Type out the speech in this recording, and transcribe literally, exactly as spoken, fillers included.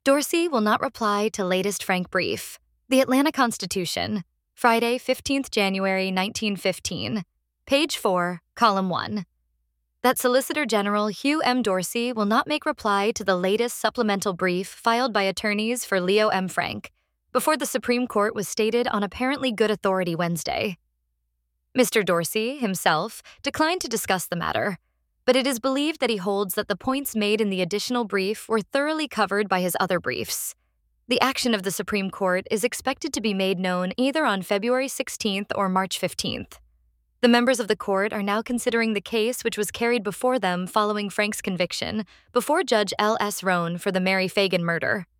Dorsey will not reply to latest Frank brief. The Atlanta Constitution, Friday, fifteenth of January, nineteen fifteen. Page four, column one. That Solicitor General Hugh M. Dorsey will not make reply to the latest supplemental brief filed by attorneys for Leo M. Frank before the Supreme Court was stated on apparently good authority Wednesday. Mister Dorsey, himself, declined to discuss the matter, but it is believed that he holds that the points made in the additional brief were thoroughly covered by his other briefs. The action of the Supreme Court is expected to be made known either on February sixteenth or March fifteenth. The members of the court are now considering the case which was carried before them following Frank's conviction before Judge L S. Rohn for the Mary Fagan murder.